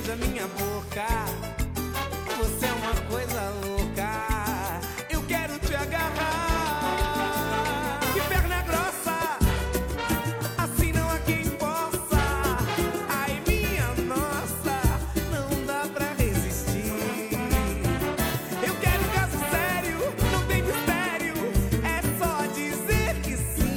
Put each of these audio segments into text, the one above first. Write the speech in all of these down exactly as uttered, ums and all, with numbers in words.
beija minha boca. Você é uma coisa louca. Eu quero te agarrar. Que perna grossa, assim não há quem possa. Ai, minha nossa, não dá pra resistir. Eu quero caso sério, não tem mistério, é só dizer que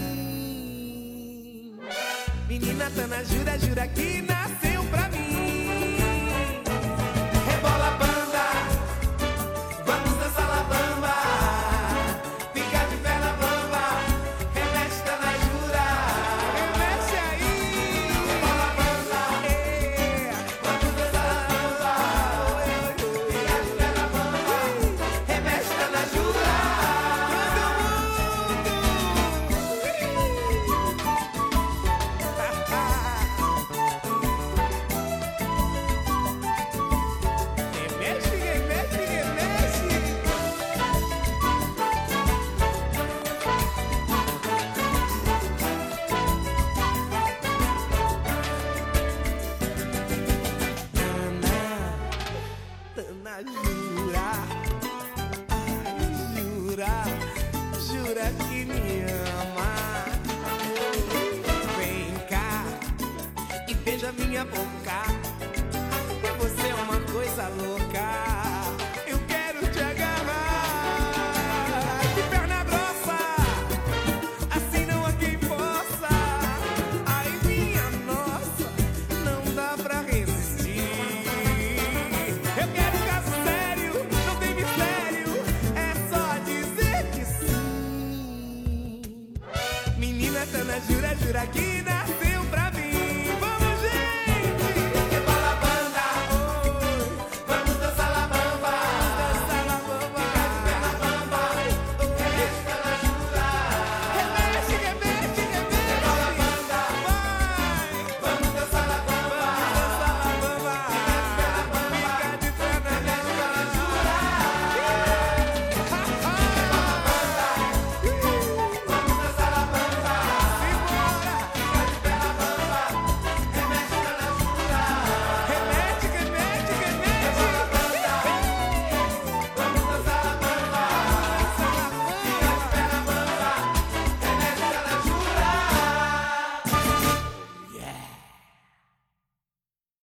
sim. Menina Tana, jura, jura que nasceu pra mim. Rebola banda, vamos dançar la bamba. Fica de perna bamba, remexe Tana, jura. Remexe aí. Rebola banda, vamos dançar la bamba. Fica de perna bamba, remexe Tana, jura. Remexe, remexe, remexe. Tana, Tana, jura, ai, jura, jura que me ama. Vem cá e beija minha boca.